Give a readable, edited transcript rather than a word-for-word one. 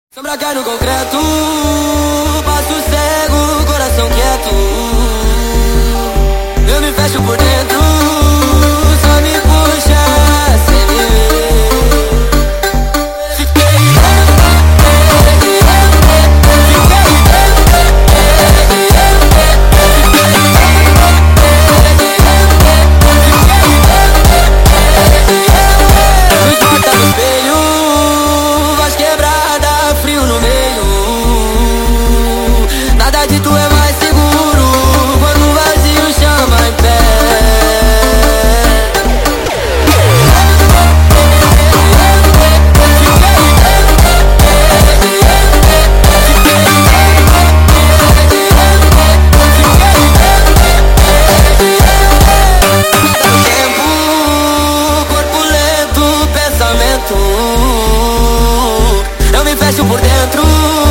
Sombra cai no concreto, passo cego, coração quieto. Eu me fecho por dentro, só me puxa sem me ver. Luz morta no espelho, voz quebrada, frio no meio. Nada de tu é mais seguro quando o vazio chama em pé. Tempo, corpo lento, pensamento. Eu me fecho por dentro.